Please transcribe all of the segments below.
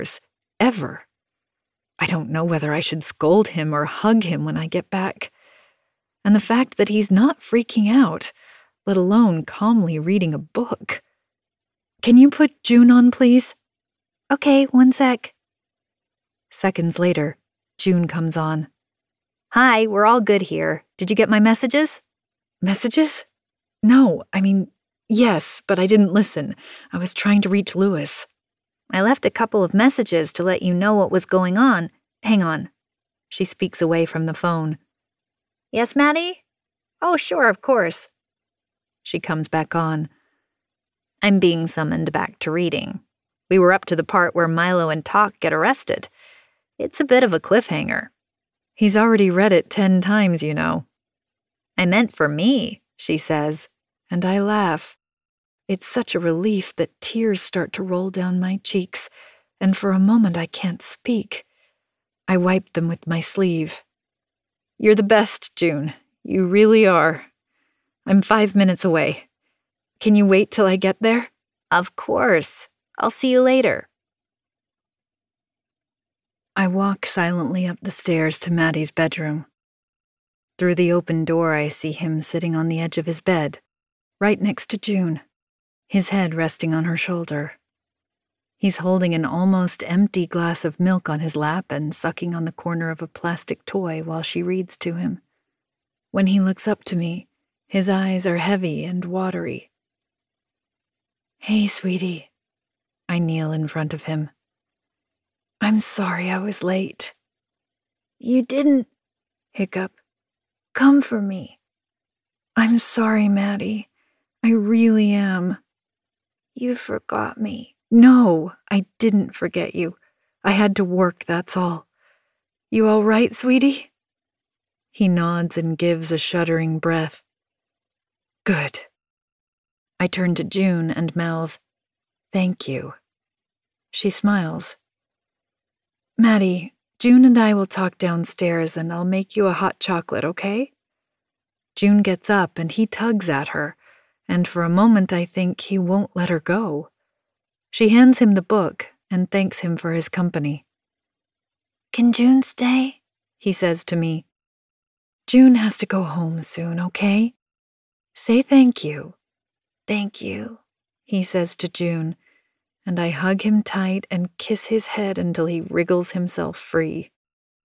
Ever. I don't know whether I should scold him or hug him when I get back. And the fact that he's not freaking out, let alone calmly reading a book. Can you put June on, please? Okay, 1 sec. Seconds later, June comes on. Hi, we're all good here. Did you get my messages? Messages? No, yes, but I didn't listen. I was trying to reach Lewis. I left a couple of messages to let you know what was going on. Hang on. She speaks away from the phone. Yes, Maddie? Oh, sure, of course. She comes back on. I'm being summoned back to reading. We were up to the part where Milo and Talk get arrested. It's a bit of a cliffhanger. He's already read it 10 times, you know. I meant for me, she says, and I laugh. It's such a relief that tears start to roll down my cheeks, and for a moment I can't speak. I wipe them with my sleeve. You're the best, June. You really are. I'm 5 minutes away. Can you wait till I get there? Of course. I'll see you later. I walk silently up the stairs to Maddie's bedroom. Through the open door, I see him sitting on the edge of his bed, right next to June, his head resting on her shoulder. He's holding an almost empty glass of milk on his lap and sucking on the corner of a plastic toy while she reads to him. When he looks up to me, his eyes are heavy and watery. Hey, sweetie. I kneel in front of him. I'm sorry I was late. You didn't, hiccup, come for me. I'm sorry, Maddie. I really am. You forgot me. No, I didn't forget you. I had to work, that's all. You all right, sweetie? He nods and gives a shuddering breath. Good. I turn to June and mouth, thank you. She smiles. Maddie, June and I will talk downstairs and I'll make you a hot chocolate, okay? June gets up and he tugs at her, and for a moment I think he won't let her go. She hands him the book and thanks him for his company. Can June stay? He says to me. June has to go home soon, okay? Say thank you. Thank you, he says to June, and I hug him tight and kiss his head until he wriggles himself free.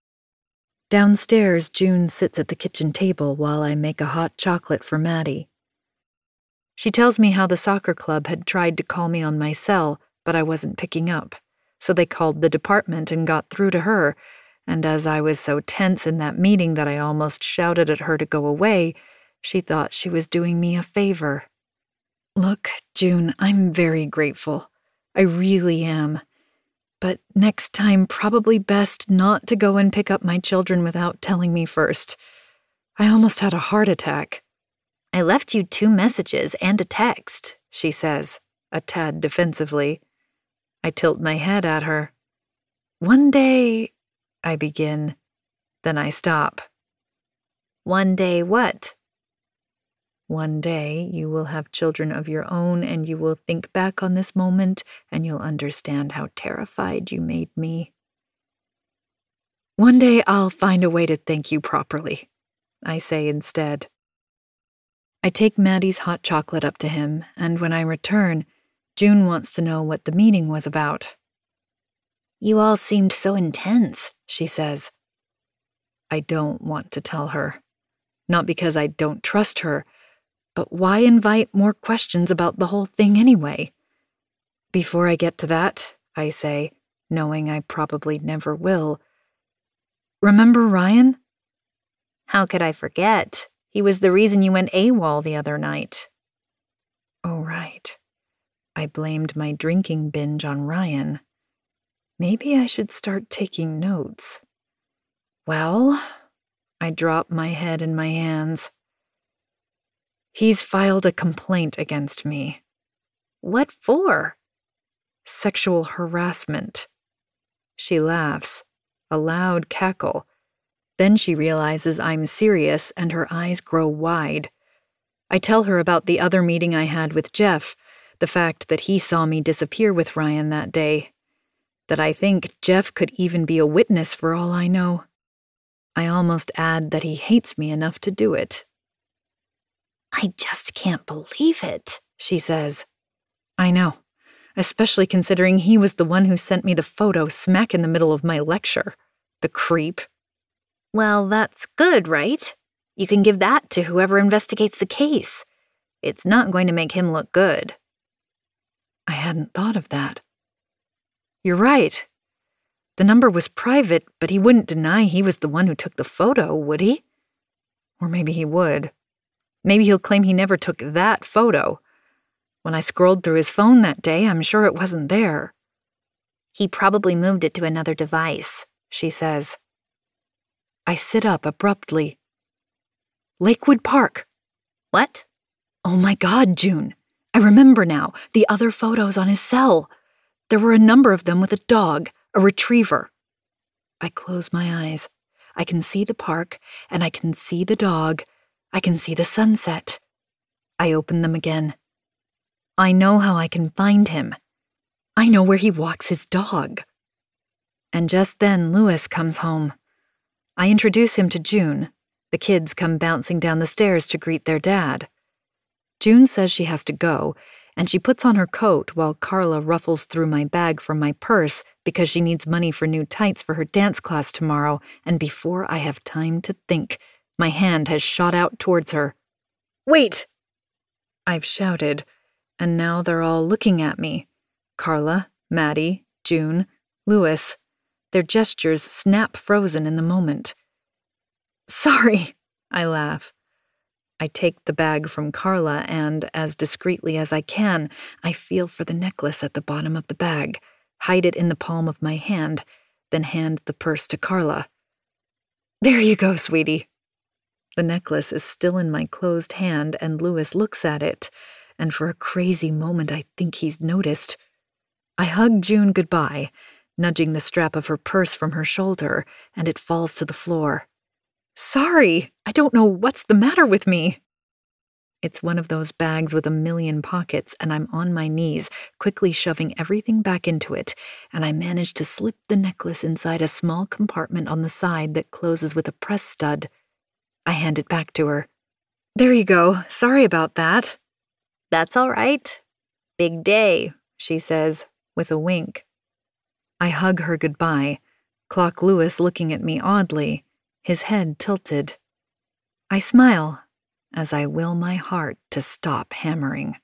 Downstairs, June sits at the kitchen table while I make a hot chocolate for Maddie. She tells me how the soccer club had tried to call me on my cell, but I wasn't picking up, so they called the department and got through to her, and as I was so tense in that meeting that I almost shouted at her to go away, she thought she was doing me a favor. Look, June, I'm very grateful. I really am. But next time, probably best not to go and pick up my children without telling me first. I almost had a heart attack. I left you 2 messages and a text, she says, a tad defensively. I tilt my head at her. One day, I begin. Then I stop. One day what? One day you will have children of your own and you will think back on this moment and you'll understand how terrified you made me. One day I'll find a way to thank you properly, I say instead. I take Maddie's hot chocolate up to him, and when I return, June wants to know what the meeting was about. You all seemed so intense, she says. I don't want to tell her. Not because I don't trust her, but why invite more questions about the whole thing anyway? Before I get to that, I say, knowing I probably never will. Remember Ryan? How could I forget? He was the reason you went AWOL the other night. Oh, right. I blamed my drinking binge on Ryan. Maybe I should start taking notes. Well, I drop my head in my hands. He's filed a complaint against me. What for? Sexual harassment. She laughs, a loud cackle. Then she realizes I'm serious and her eyes grow wide. I tell her about the other meeting I had with Jeff, the fact that he saw me disappear with Ryan that day. that I think Jeff could even be a witness for all I know. I almost add that he hates me enough to do it. I just can't believe it, she says. I know, especially considering he was the one who sent me the photo smack in the middle of my lecture. The creep. Well, that's good, right? You can give that to whoever investigates the case. It's not going to make him look good. I hadn't thought of that. You're right. The number was private, but he wouldn't deny he was the one who took the photo, would he? Or maybe he would. Maybe he'll claim he never took that photo. When I scrolled through his phone that day, I'm sure it wasn't there. He probably moved it to another device, she says. I sit up abruptly. Lakewood Park. What? Oh my God, June. I remember now, the other photos on his cell. There were a number of them with a dog, a retriever. I close my eyes. I can see the park, and I can see the dog. I can see the sunset. I open them again. I know how I can find him. I know where he walks his dog. And just then Louis comes home. I introduce him to June. The kids come bouncing down the stairs to greet their dad. June says she has to go, and she puts on her coat while Carla ruffles through my bag from my purse because she needs money for new tights for her dance class tomorrow, and before I have time to think, my hand has shot out towards her. Wait! I've shouted, and now they're all looking at me. Carla, Maddie, June, Louis. Their gestures snap frozen in the moment. Sorry, I laugh. I take the bag from Carla and, as discreetly as I can, I feel for the necklace at the bottom of the bag, hide it in the palm of my hand, then hand the purse to Carla. There you go, sweetie. The necklace is still in my closed hand and Louis looks at it, and for a crazy moment I think he's noticed. I hug June goodbye, nudging the strap of her purse from her shoulder, and it falls to the floor. Sorry, I don't know what's the matter with me. It's one of those bags with a million pockets, and I'm on my knees, quickly shoving everything back into it, and I manage to slip the necklace inside a small compartment on the side that closes with a press stud. I hand it back to her. There you go. Sorry about that. That's all right. Big day, she says, with a wink. I hug her goodbye, clock Louis looking at me oddly, his head tilted. I smile as I will my heart to stop hammering.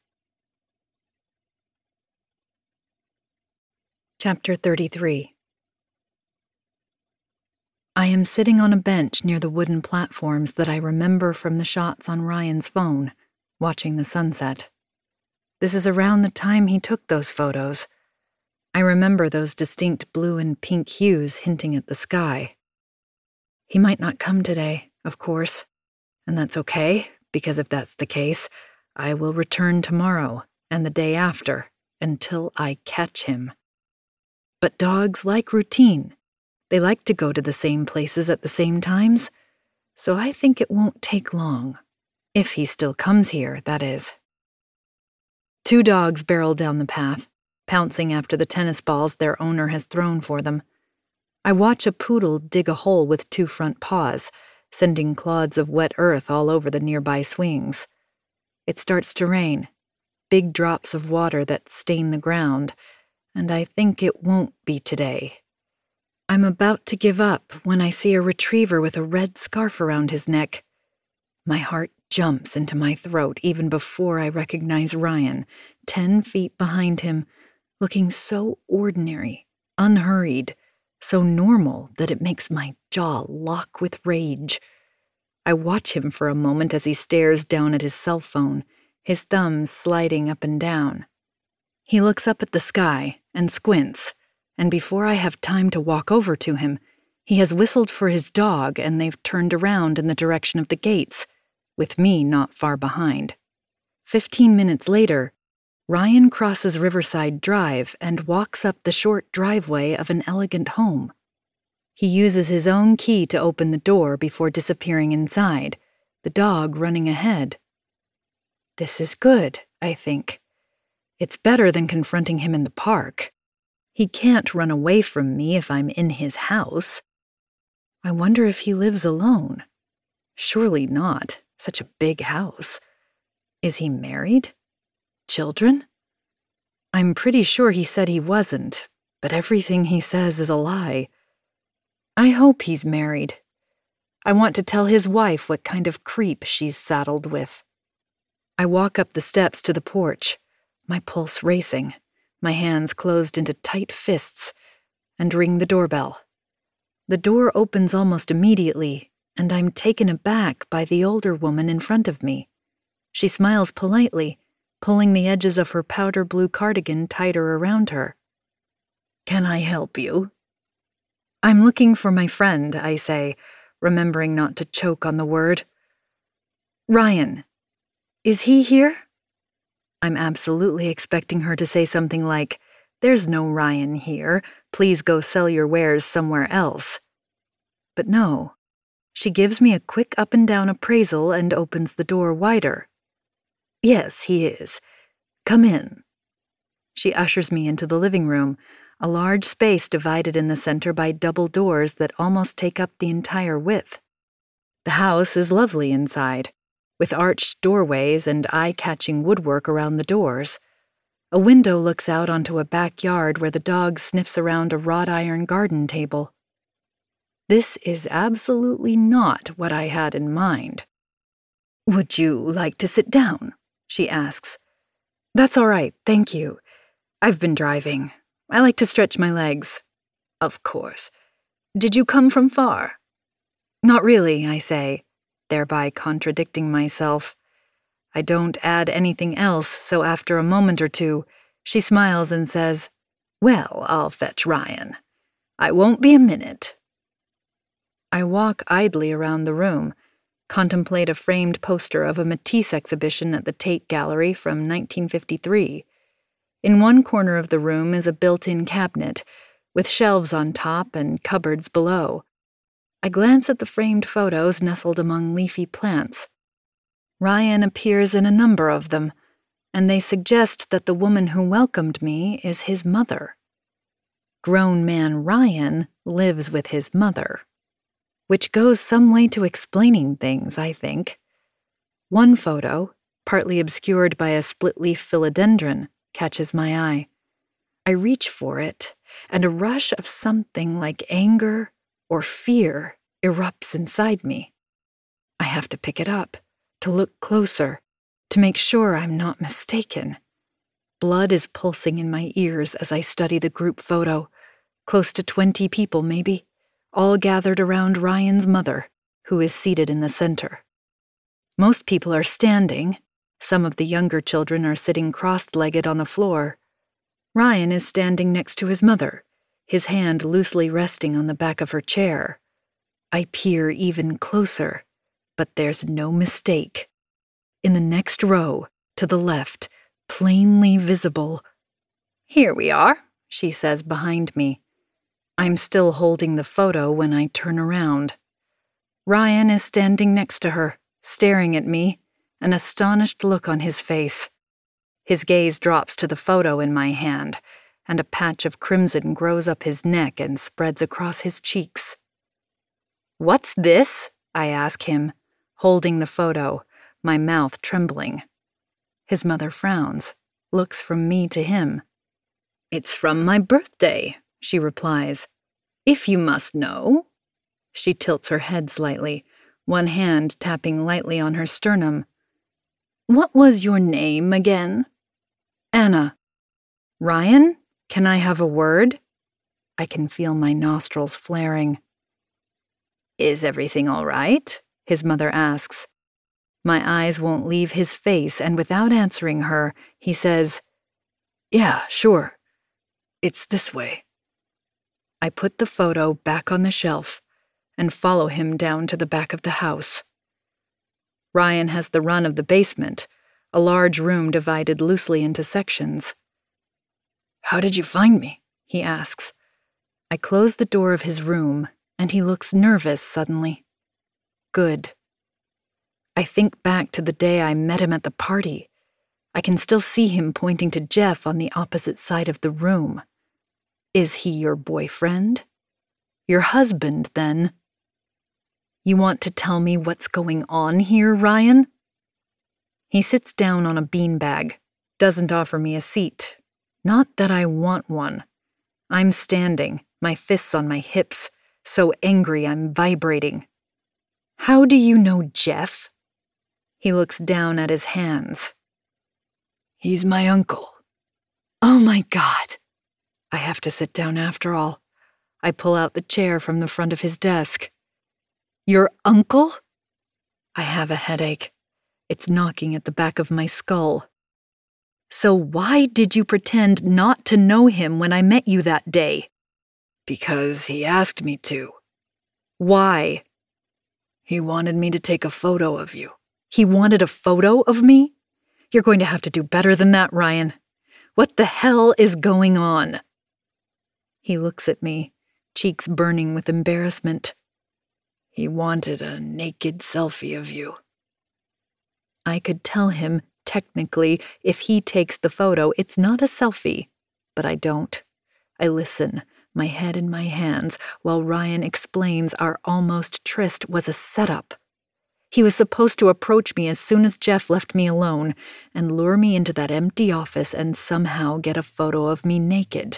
Chapter 33. I am sitting on a bench near the wooden platforms that I remember from the shots on Ryan's phone, watching the sunset. This is around the time he took those photos. I remember those distinct blue and pink hues hinting at the sky. He might not come today, of course, and that's okay, because if that's the case, I will return tomorrow and the day after until I catch him. But dogs like routine. They like to go to the same places at the same times, so I think it won't take long. If he still comes here, that is. 2 dogs barrel down the path, pouncing after the tennis balls their owner has thrown for them. I watch a poodle dig a hole with 2 front paws, sending clods of wet earth all over the nearby swings. It starts to rain, big drops of water that stain the ground, and I think it won't be today. I'm about to give up when I see a retriever with a red scarf around his neck. My heart jumps into my throat even before I recognize Ryan, 10 feet behind him, looking so ordinary, unhurried, so normal that it makes my jaw lock with rage. I watch him for a moment as he stares down at his cell phone, his thumbs sliding up and down. He looks up at the sky and squints, and before I have time to walk over to him, he has whistled for his dog and they've turned around in the direction of the gates, with me not far behind. 15 minutes later, Ryan crosses Riverside Drive and walks up the short driveway of an elegant home. He uses his own key to open the door before disappearing inside, the dog running ahead. This is good, I think. It's better than confronting him in the park. He can't run away from me if I'm in his house. I wonder if he lives alone. Surely not. Such a big house. Is he married? Children? I'm pretty sure he said he wasn't, but everything he says is a lie. I hope he's married. I want to tell his wife what kind of creep she's saddled with. I walk up the steps to the porch, my pulse racing, my hands closed into tight fists, and ring the doorbell. The door opens almost immediately, and I'm taken aback by the older woman in front of me. She smiles politely, pulling the edges of her powder blue cardigan tighter around her. "Can I help you?" "I'm looking for my friend," I say, remembering not to choke on the word. "Ryan. Is he here?" I'm absolutely expecting her to say something like, "There's no Ryan here. Please go sell your wares somewhere else." But no. She gives me a quick up and down appraisal and opens the door wider. "Yes, he is. Come in." She ushers me into the living room, a large space divided in the center by double doors that almost take up the entire width. The house is lovely inside, with arched doorways and eye-catching woodwork around the doors. A window looks out onto a backyard where the dog sniffs around a wrought iron garden table. This is absolutely not what I had in mind. "Would you like to sit down?" she asks. "That's all right, thank you. I've been driving. I like to stretch my legs." "Of course. Did you come from far?" "Not really," I say, thereby contradicting myself. I don't add anything else, so after a moment or two, she smiles and says, "Well, I'll fetch Ryan. I won't be a minute." I walk idly around the room, contemplate a framed poster of a Matisse exhibition at the Tate Gallery from 1953. In one corner of the room is a built-in cabinet, with shelves on top and cupboards below. I glance at the framed photos nestled among leafy plants. Ryan appears in a number of them, and they suggest that the woman who welcomed me is his mother. Grown man Ryan lives with his mother, which goes some way to explaining things, I think. One photo, partly obscured by a split-leaf philodendron, catches my eye. I reach for it, and a rush of something like anger or fear erupts inside me. I have to pick it up, to look closer, to make sure I'm not mistaken. Blood is pulsing in my ears as I study the group photo, close to 20 people maybe, all gathered around Ryan's mother, who is seated in the center. Most people are standing. Some of the younger children are sitting cross-legged on the floor. Ryan is standing next to his mother, his hand loosely resting on the back of her chair. I peer even closer, but there's no mistake. In the next row, to the left, plainly visible. "Here we are," she says behind me. I'm still holding the photo when I turn around. Ryan is standing next to her, staring at me, an astonished look on his face. His gaze drops to the photo in my hand, and a patch of crimson grows up his neck and spreads across his cheeks. "What's this?" I ask him, holding the photo, my mouth trembling. His mother frowns, looks from me to him. "It's from my birthday," she replies. "If you must know." She tilts her head slightly, one hand tapping lightly on her sternum. "What was your name again?" "Anna." "Ryan, can I have a word?" I can feel my nostrils flaring. "Is everything all right?" his mother asks. My eyes won't leave his face, and without answering her, he says, "Yeah, sure. It's this way." I put the photo back on the shelf and follow him down to the back of the house. Ryan has the run of the basement, a large room divided loosely into sections. "How did you find me?" he asks. I close the door of his room, and he looks nervous suddenly. Good. I think back to the day I met him at the party. I can still see him pointing to Jeff on the opposite side of the room. Is he your boyfriend? Your husband, then? You want to tell me what's going on here, Ryan? He sits down on a beanbag, doesn't offer me a seat. Not that I want one. I'm standing, my fists on my hips, so angry I'm vibrating. How do you know Jeff? He looks down at his hands. He's my uncle. Oh my God. I have to sit down after all. I pull out the chair from the front of his desk. Your uncle? I have a headache. It's knocking at the back of my skull. So why did you pretend not to know him when I met you that day? Because he asked me to. Why? He wanted me to take a photo of you. He wanted a photo of me? You're going to have to do better than that, Ryan. What the hell is going on? He looks at me, cheeks burning with embarrassment. He wanted a naked selfie of you. I could tell him, technically, if he takes the photo, it's not a selfie, but I don't. I listen, my head in my hands, while Ryan explains our almost tryst was a setup. He was supposed to approach me as soon as Jeff left me alone and lure me into that empty office and somehow get a photo of me naked.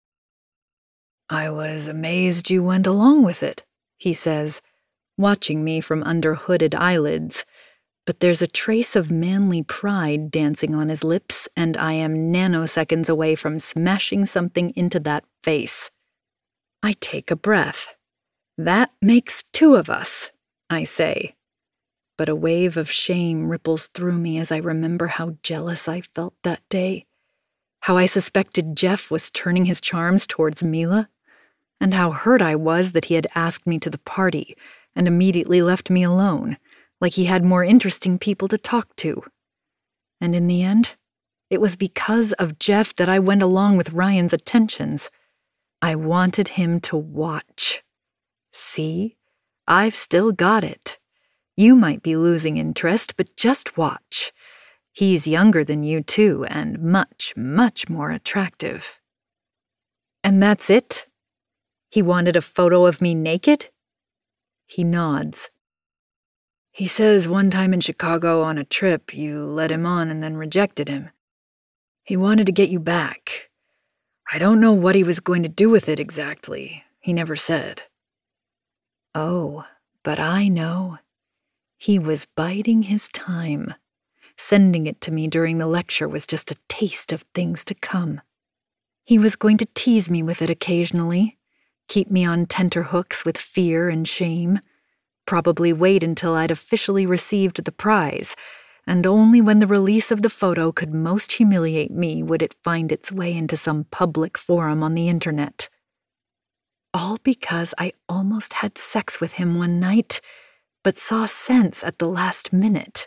I was amazed you went along with it, he says, watching me from under hooded eyelids. But there's a trace of manly pride dancing on his lips, and I am nanoseconds away from smashing something into that face. I take a breath. That makes two of us, I say. But a wave of shame ripples through me as I remember how jealous I felt that day, how I suspected Jeff was turning his charms towards Mila, and how hurt I was that he had asked me to the party and immediately left me alone, like he had more interesting people to talk to. And in the end, it was because of Jeff that I went along with Ryan's attentions. I wanted him to watch. See? I've still got it. You might be losing interest, but just watch. He's younger than you, too, and much, much more attractive. And that's it? He wanted a photo of me naked? He nods. He says one time in Chicago on a trip, you led him on and then rejected him. He wanted to get you back. I don't know what he was going to do with it exactly. He never said. Oh, but I know. He was biding his time. Sending it to me during the lecture was just a taste of things to come. He was going to tease me with it occasionally, keep me on tenterhooks with fear and shame, probably wait until I'd officially received the prize, and only when the release of the photo could most humiliate me would it find its way into some public forum on the internet. All because I almost had sex with him one night, but saw sense at the last minute.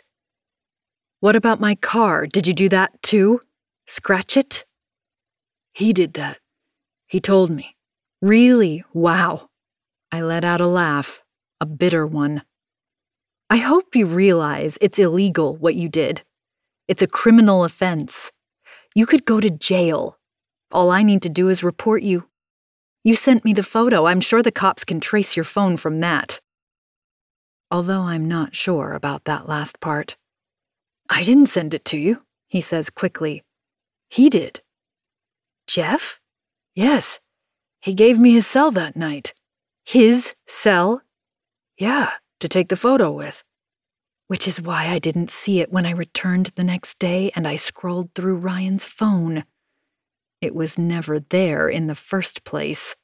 What about my car? Did you do that too? Scratch it? He did that. He told me. Really? Wow. I let out a laugh, a bitter one. I hope you realize it's illegal what you did. It's a criminal offense. You could go to jail. All I need to do is report you. You sent me the photo. I'm sure the cops can trace your phone from that. Although I'm not sure about that last part. I didn't send it to you, he says quickly. He did. Jeff? Yes. He gave me his cell that night. His cell? Yeah, to take the photo with. Which is why I didn't see it when I returned the next day and I scrolled through Ryan's phone. It was never there in the first place.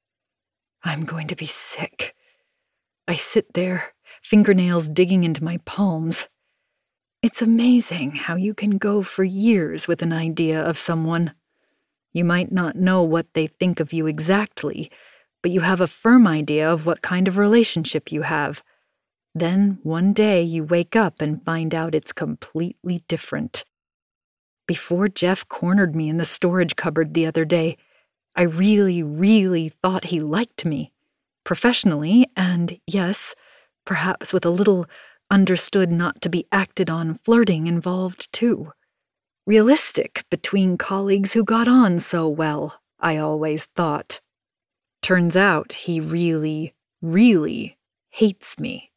I'm going to be sick. I sit there, fingernails digging into my palms. It's amazing how you can go for years with an idea of someone. You might not know what they think of you exactly, but you have a firm idea of what kind of relationship you have. Then, one day, you wake up and find out it's completely different. Before Jeff cornered me in the storage cupboard the other day, I really, really thought he liked me. Professionally, and yes, perhaps with a little understood not to be acted on flirting involved too. Realistic between colleagues who got on so well. I always thought. Turns out he really, really hates me.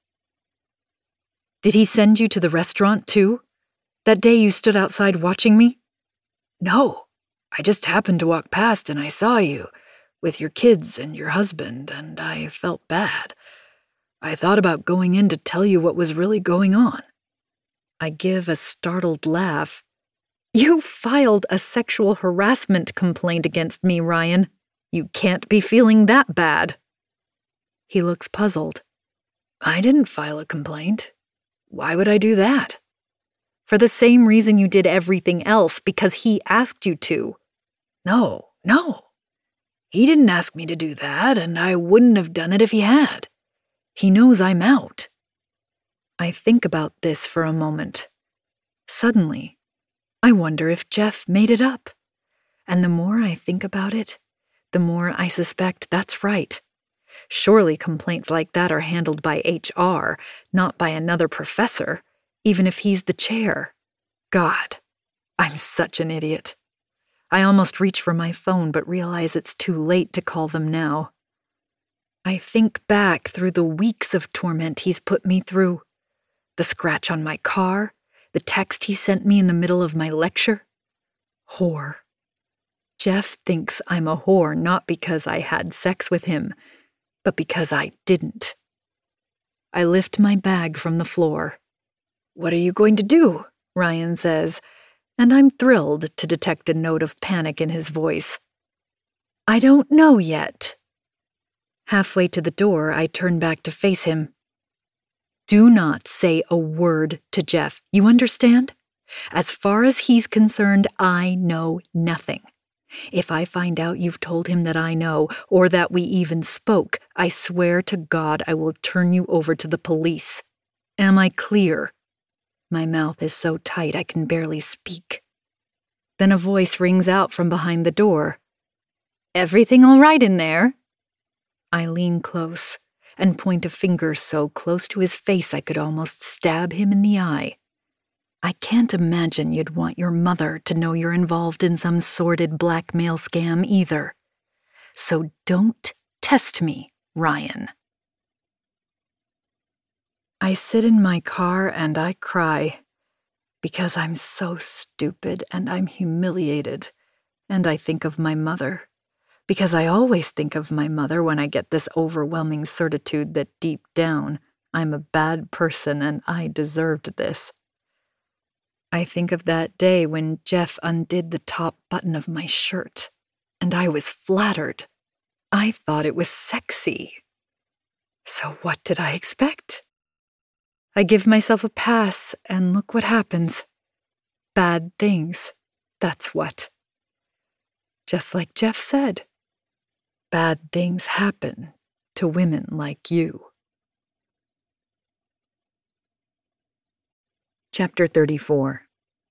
Did he send you to the restaurant, too? That day you stood outside watching me? No, I just happened to walk past and I saw you, with your kids and your husband, and I felt bad. I thought about going in to tell you what was really going on. I give a startled laugh. You filed a sexual harassment complaint against me, Ryan. You can't be feeling that bad. He looks puzzled. I didn't file a complaint. Why would I do that? For the same reason you did everything else, because he asked you to. No. He didn't ask me to do that, and I wouldn't have done it if he had. He knows I'm out. I think about this for a moment. Suddenly, I wonder if Jeff made it up. And the more I think about it, the more I suspect that's right. Surely complaints like that are handled by HR, not by another professor, even if he's the chair. God, I'm such an idiot. I almost reach for my phone but realize it's too late to call them now. I think back through the weeks of torment he's put me through. The scratch on my car, the text he sent me in the middle of my lecture. Whore. Jeff thinks I'm a whore not because I had sex with him, but because I didn't. I lift my bag from the floor. What are you going to do? Ryan says, and I'm thrilled to detect a note of panic in his voice. I don't know yet. Halfway to the door, I turn back to face him. Do not say a word to Jeff, you understand? As far as he's concerned, I know nothing. If I find out you've told him that I know, or that we even spoke, I swear to God I will turn you over to the police. Am I clear? My mouth is so tight I can barely speak. Then a voice rings out from behind the door. Everything all right in there? I lean close and point a finger so close to his face I could almost stab him in the eye. I can't imagine you'd want your mother to know you're involved in some sordid blackmail scam either. So don't test me, Ryan. I sit in my car and I cry because I'm so stupid and I'm humiliated, and I think of my mother. Because I always think of my mother when I get this overwhelming certitude that deep down I'm a bad person and I deserved this. I think of that day when Jeff undid the top button of my shirt, and I was flattered. I thought it was sexy. So what did I expect? I give myself a pass, and look what happens. Bad things, that's what. Just like Jeff said. Bad things happen to women like you. Chapter 34.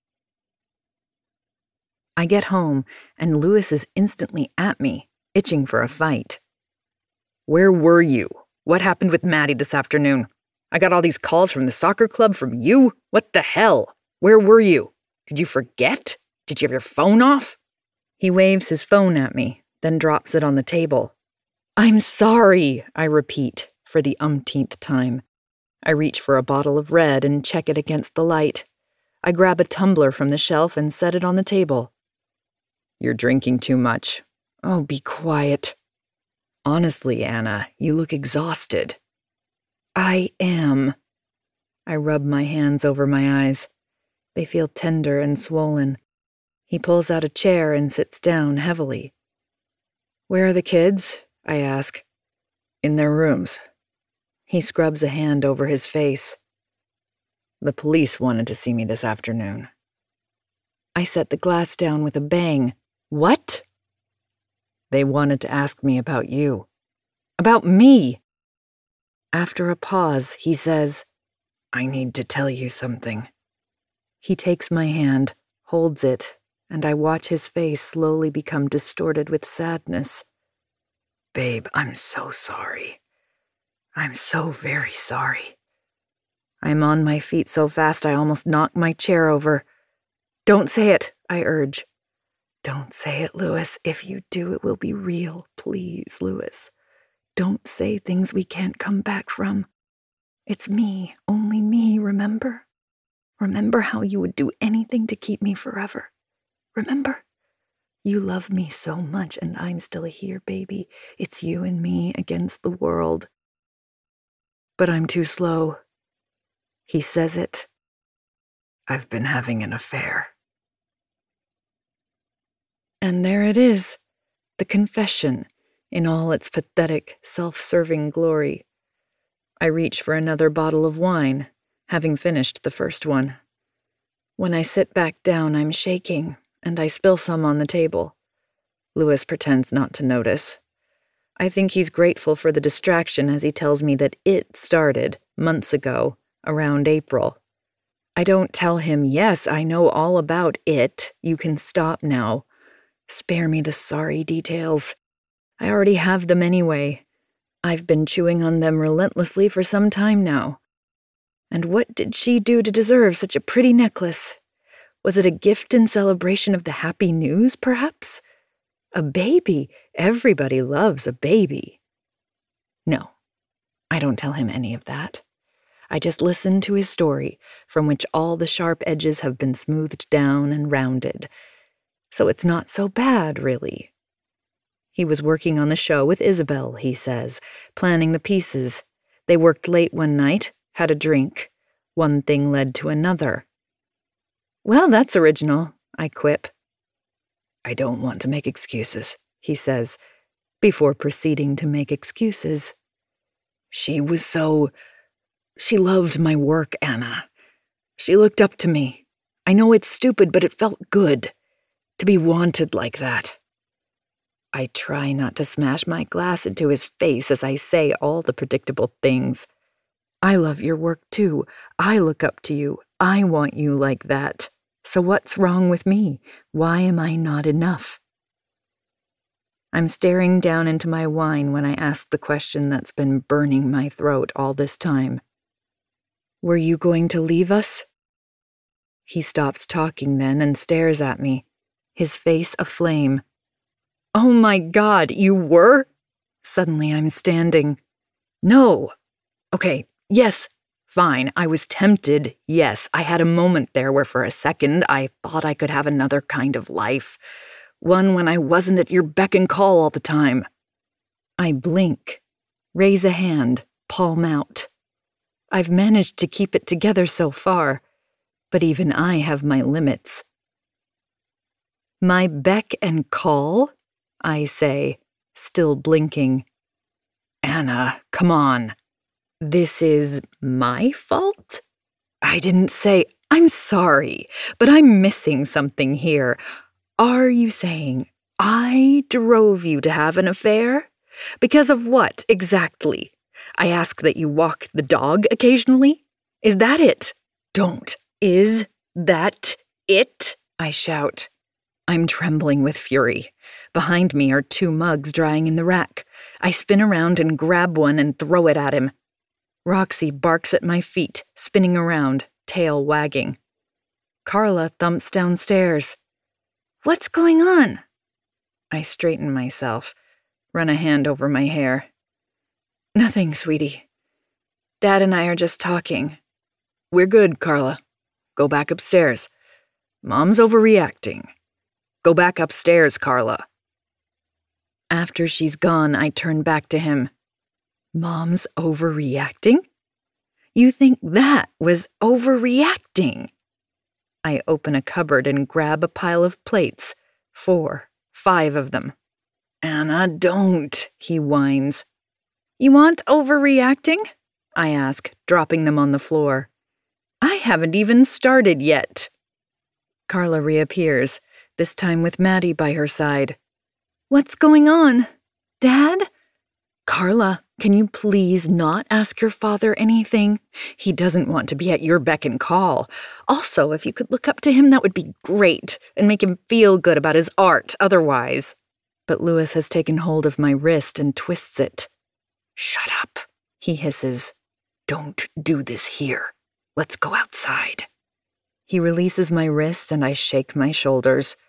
I get home, and Lewis is instantly at me, itching for a fight. Where were you? What happened with Maddie this afternoon? I got all these calls from the soccer club from you? What the hell? Where were you? Did you forget? Did you have your phone off? He waves his phone at me, then drops it on the table. I'm sorry, I repeat, for the umpteenth time. I reach for a bottle of red and check it against the light. I grab a tumbler from the shelf and set it on the table. You're drinking too much. Oh, be quiet. Honestly, Anna, you look exhausted. I am. I rub my hands over my eyes. They feel tender and swollen. He pulls out a chair and sits down heavily. Where are the kids? I ask. In their rooms. He scrubs a hand over his face. The police wanted to see me this afternoon. I set the glass down with a bang. What? They wanted to ask me about you. About me? After a pause, he says, I need to tell you something. He takes my hand, holds it, and I watch his face slowly become distorted with sadness. Babe, I'm so sorry. I'm so very sorry. I'm on my feet so fast I almost knock my chair over. Don't say it, I urge. Don't say it, Louis. If you do, it will be real. Please, Louis. Don't say things we can't come back from. It's me, only me, remember? Remember how you would do anything to keep me forever. Remember? You love me so much, and I'm still here, baby. It's you and me against the world. But I'm too slow. He says it. I've been having an affair. And there it is, the confession, in all its pathetic, self-serving glory. I reach for another bottle of wine, having finished the first one. When I sit back down, I'm shaking, and I spill some on the table. Louis pretends not to notice. I think he's grateful for the distraction as he tells me that it started months ago, around April. I don't tell him, yes, I know all about it. You can stop now. Spare me the sorry details. I already have them anyway. I've been chewing on them relentlessly for some time now. And what did she do to deserve such a pretty necklace? Was it a gift in celebration of the happy news, perhaps? A baby. Everybody loves a baby. No, I don't tell him any of that. I just listen to his story, from which all the sharp edges have been smoothed down and rounded. So it's not so bad, really. He was working on the show with Isabel, he says, planning the pieces. They worked late one night, had a drink. One thing led to another. Well, that's original, I quip. I don't want to make excuses, he says, before proceeding to make excuses. She loved my work, Anna. She looked up to me. I know it's stupid, but it felt good to be wanted like that. I try not to smash my glass into his face as I say all the predictable things. I love your work too. I look up to you. I want you like that. So what's wrong with me? Why am I not enough? I'm staring down into my wine when I ask the question that's been burning my throat all this time. Were you going to leave us? He stops talking then and stares at me, his face aflame. Oh my God, you were? Suddenly I'm standing. No. Okay, yes, fine, I was tempted, yes. I had a moment there where for a second I thought I could have another kind of life. One when I wasn't at your beck and call all the time. I blink, raise a hand, palm out. I've managed to keep it together so far, but even I have my limits. My beck and call? I say, still blinking. Anna, come on. This is my fault? I didn't say, I'm sorry, but I'm missing something here. Are you saying I drove you to have an affair? Because of what, exactly? I ask that you walk the dog occasionally? Is that it? Don't. Is that it? I shout. I'm trembling with fury. Behind me are 2 mugs drying in the rack. I spin around and grab one and throw it at him. Roxy barks at my feet, spinning around, tail wagging. Carla thumps downstairs. What's going on? I straighten myself, run a hand over my hair. Nothing, sweetie. Dad and I are just talking. We're good, Carla. Go back upstairs. Mom's overreacting. Go back upstairs, Carla. After she's gone, I turn back to him. Mom's overreacting? You think that was overreacting? I open a cupboard and grab a pile of plates. 4, 5 of them. Anna, don't, he whines. You want overreacting? I ask, dropping them on the floor. I haven't even started yet. Carla reappears, this time with Maddie by her side. What's going on? Dad? Carla, can you please not ask your father anything? He doesn't want to be at your beck and call. Also, if you could look up to him, that would be great, and make him feel good about his art otherwise. But Louis has taken hold of my wrist and twists it. Shut up, he hisses. Don't do this here. Let's go outside. He releases my wrist and I shake my shoulders.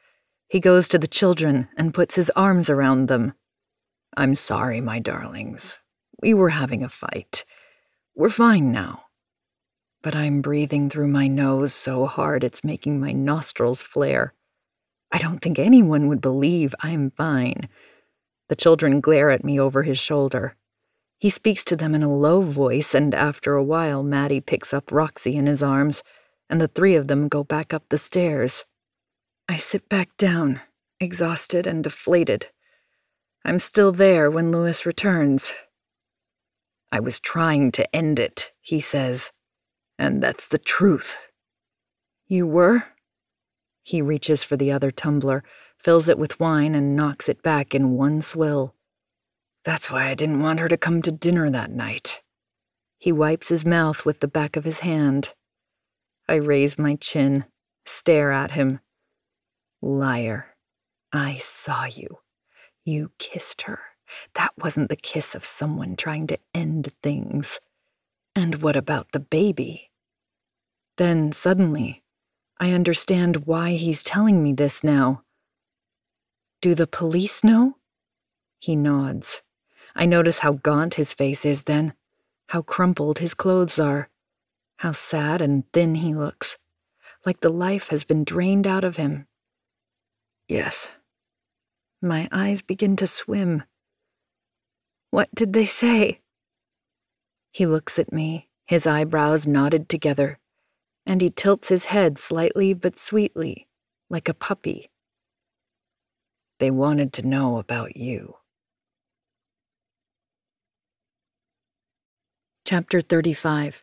He goes to the children and puts his arms around them. "I'm sorry, my darlings. We were having a fight. We're fine now." But I'm breathing through my nose so hard it's making my nostrils flare. I don't think anyone would believe I'm fine. The children glare at me over his shoulder. He speaks to them in a low voice, and after a while Maddie picks up Roxy in his arms, and the three of them go back up the stairs. I sit back down, exhausted and deflated. I'm still there when Louis returns. "I was trying to end it," he says. "And that's the truth." "You were?" He reaches for the other tumbler, fills it with wine, and knocks it back in one swill. "That's why I didn't want her to come to dinner that night." He wipes his mouth with the back of his hand. I raise my chin, stare at him. "Liar. I saw you. You kissed her. That wasn't the kiss of someone trying to end things. And what about the baby?" Then, suddenly, I understand why he's telling me this now. "Do the police know?" He nods. I notice how gaunt his face is then, how crumpled his clothes are, how sad and thin he looks, like the life has been drained out of him. "Yes." My eyes begin to swim. "What did they say?" He looks at me, his eyebrows knotted together, and he tilts his head slightly but sweetly, like a puppy. "They wanted to know about you." Chapter 35.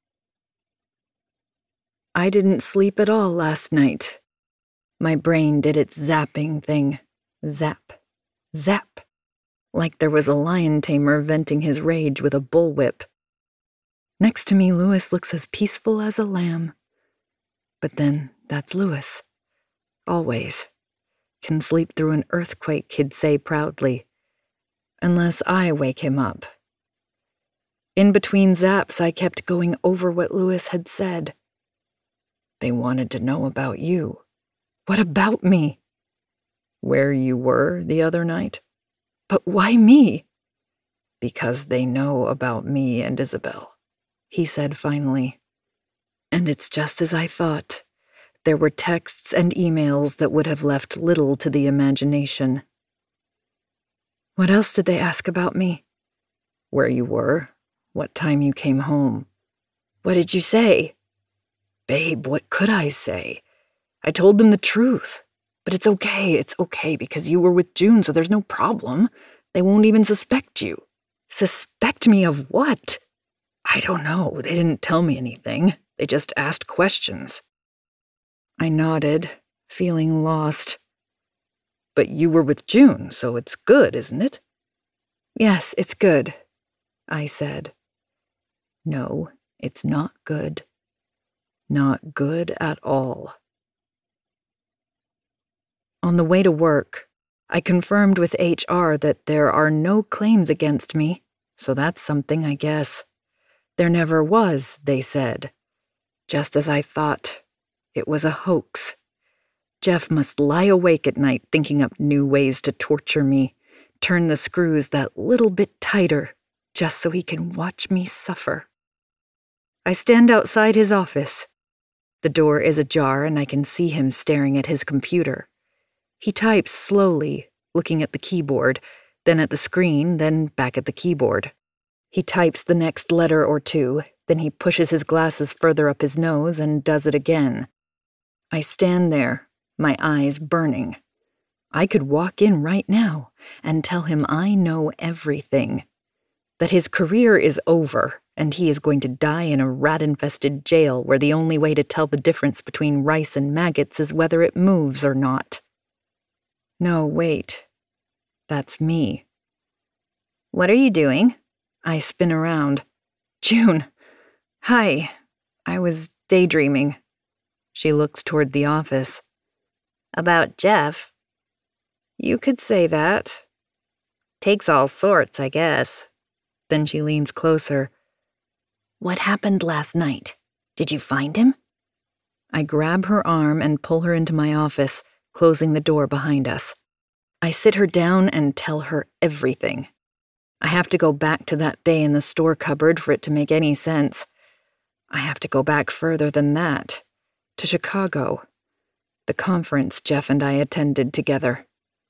I didn't sleep at all last night. My brain did its zapping thing. Zap. Zap. Like there was a lion tamer venting his rage with a bullwhip. Next to me, Louis looks as peaceful as a lamb. But then, that's Louis. Always. Can sleep through an earthquake, he'd say proudly. Unless I wake him up. In between zaps, I kept going over what Louis had said. "They wanted to know about you." "What about me?" "Where you were the other night." "But why me?" "Because they know about me and Isabel," he said finally. And it's just as I thought. There were texts and emails that would have left little to the imagination. "What else did they ask about me?" "Where you were, what time you came home." "What did you say?" "Babe, what could I say? I told them the truth. But it's okay because you were with June, so there's no problem. They won't even suspect you." "Suspect me of what?" "I don't know. They didn't tell me anything. They just asked questions." I nodded, feeling lost. "But you were with June, so it's good, isn't it?" "Yes, it's good," I said. "No, it's not good. Not good at all." On the way to work, I confirmed with HR that there are no claims against me, so that's something, I guess. There never was, they said. Just as I thought. It was a hoax. Jeff must lie awake at night thinking up new ways to torture me, turn the screws that little bit tighter, just so he can watch me suffer. I stand outside his office. The door is ajar and I can see him staring at his computer. He types slowly, looking at the keyboard, then at the screen, then back at the keyboard. He types the next letter or two, then he pushes his glasses further up his nose and does it again. I stand there, my eyes burning. I could walk in right now and tell him I know everything. That his career is over and he is going to die in a rat-infested jail where the only way to tell the difference between rice and maggots is whether it moves or not. No, wait. That's me. "What are you doing?" I spin around. "June. Hi. I was daydreaming." She looks toward the office. "About Jeff?" "You could say that." "Takes all sorts, I guess." Then she leans closer. "What happened last night? Did you find him?" I grab her arm and pull her into my office, closing the door behind us. I sit her down and tell her everything. I have to go back to that day in the store cupboard for it to make any sense. I have to go back further than that, to Chicago, the conference Jeff and I attended together.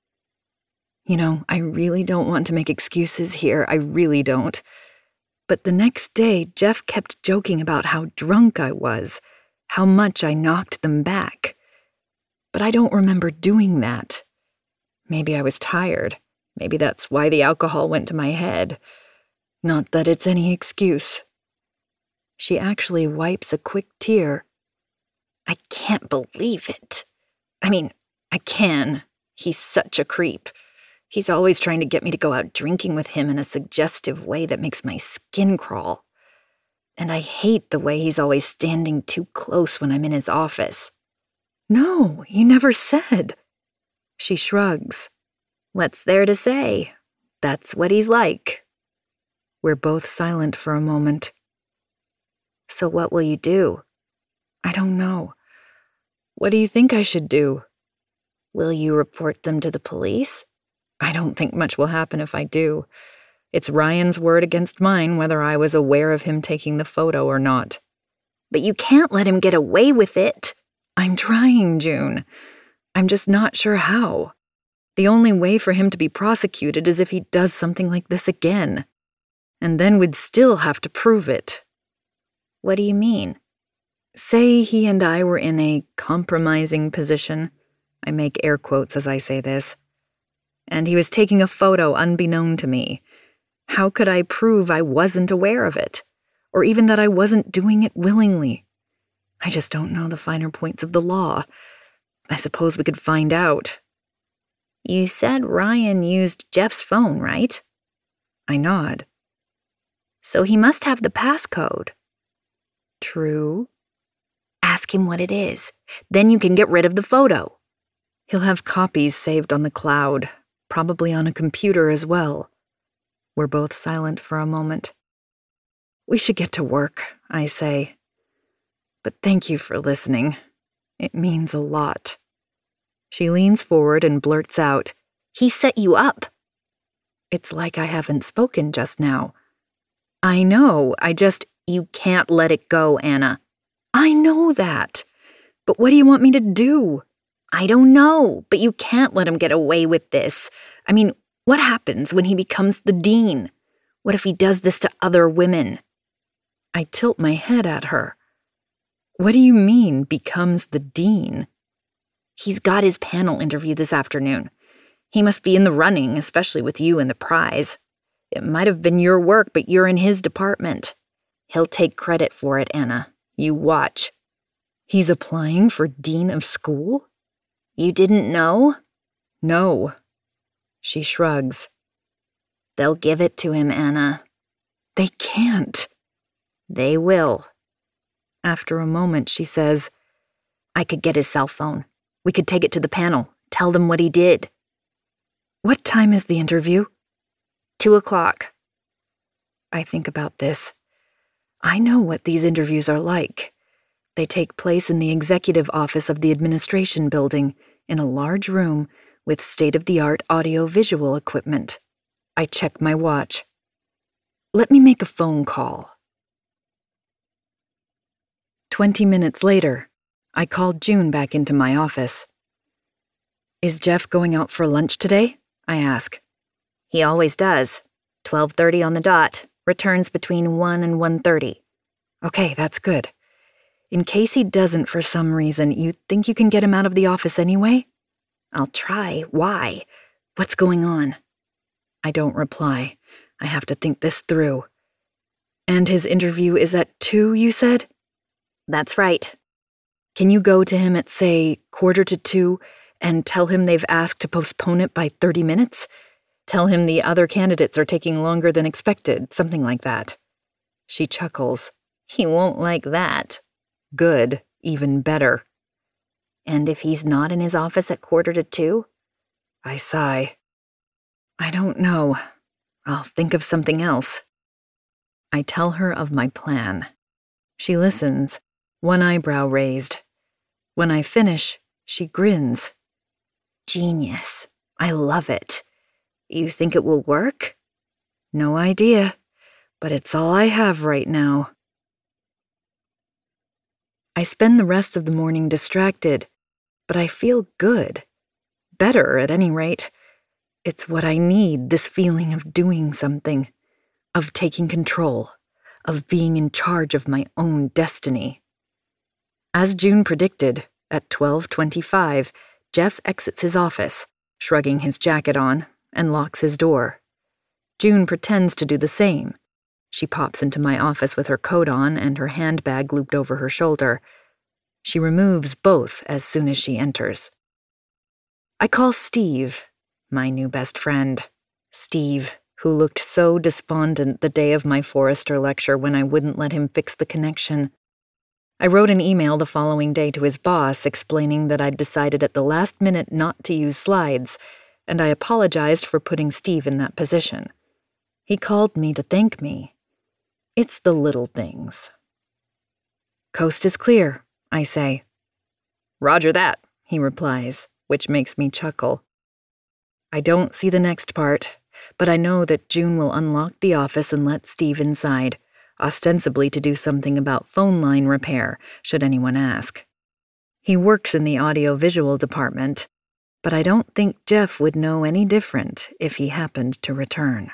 I really don't want to make excuses here, I really don't. But the next day, Jeff kept joking about how drunk I was, how much I knocked them back. But I don't remember doing that. Maybe I was tired. Maybe that's why the alcohol went to my head. Not that it's any excuse. She actually wipes a quick tear. I can't believe it. I mean, I can. He's such a creep. He's always trying to get me to go out drinking with him in a suggestive way that makes my skin crawl. And I hate the way he's always standing too close when I'm in his office. No, you never said. She shrugs. What's there to say? That's what he's like. We're both silent for a moment. So what will you do? I don't know. What do you think I should do? Will you report them to the police? I don't think much will happen if I do. It's Ryan's word against mine whether I was aware of him taking the photo or not. But you can't let him get away with it. I'm trying, June. I'm just not sure how. The only way for him to be prosecuted is if he does something like this again. And then we'd still have to prove it. What do you mean? Say he and I were in a compromising position. I make air quotes as I say this. And he was taking a photo unbeknown to me. How could I prove I wasn't aware of it? Or even that I wasn't doing it willingly? I just don't know the finer points of the law. I suppose we could find out. You said Ryan used Jeff's phone, right? I nod. So he must have the passcode. True. Ask him what it is. Then you can get rid of the photo. He'll have copies saved on the cloud, probably on a computer as well. We're both silent for a moment. We should get to work, I say. But thank you for listening. It means a lot. She leans forward and blurts out, He set you up. It's like I haven't spoken just now. I know, You can't let it go, Anna. I know that. But what do you want me to do? I don't know, but you can't let him get away with this. I mean, what happens when he becomes the dean? What if he does this to other women? I tilt my head at her. What do you mean, becomes the dean? He's got his panel interview this afternoon. He must be in the running, especially with you and the prize. It might have been your work, but you're in his department. He'll take credit for it, Anna. You watch. He's applying for dean of school? You didn't know? No. She shrugs. They'll give it to him, Anna. They can't. They will. After a moment, she says, I could get his cell phone. We could take it to the panel, tell them what he did. What time is the interview? 2:00. I think about this. I know what these interviews are like. They take place in the executive office of the administration building, in a large room with state-of-the-art audio-visual equipment. I check my watch. Let me make a phone call. 20 minutes later, I called June back into my office. Is Jeff going out for lunch today? I ask. He always does. 12:30 on the dot. Returns between 1 and 1:30. Okay, that's good. In case he doesn't for some reason, you think you can get him out of the office anyway? I'll try. Why? What's going on? I don't reply. I have to think this through. And his interview is at 2, you said? That's right. Can you go to him at, say, 1:45 and tell him they've asked to postpone it by 30 minutes? Tell him the other candidates are taking longer than expected, something like that. She chuckles. He won't like that. Good, even better. And if he's not in his office at 1:45? I sigh. I don't know. I'll think of something else. I tell her of my plan. She listens, one eyebrow raised. When I finish, she grins. Genius. I love it. You think it will work? No idea, but it's all I have right now. I spend the rest of the morning distracted, but I feel good. Better, at any rate. It's what I need, this feeling of doing something, of taking control, of being in charge of my own destiny. As June predicted, at 12:25, Jeff exits his office, shrugging his jacket on, and locks his door. June pretends to do the same. She pops into my office with her coat on and her handbag looped over her shoulder. She removes both as soon as she enters. I call Steve, my new best friend. Steve, who looked so despondent the day of my Forrester lecture when I wouldn't let him fix the connection. I wrote an email the following day to his boss explaining that I'd decided at the last minute not to use slides, and I apologized for putting Steve in that position. He called me to thank me. It's the little things. Coast is clear, I say. Roger that, he replies, which makes me chuckle. I don't see the next part, but I know that June will unlock the office and let Steve inside, ostensibly to do something about phone line repair, should anyone ask. He works in the audio-visual department, but I don't think Jeff would know any different if he happened to return.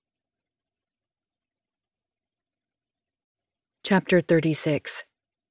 Chapter 36.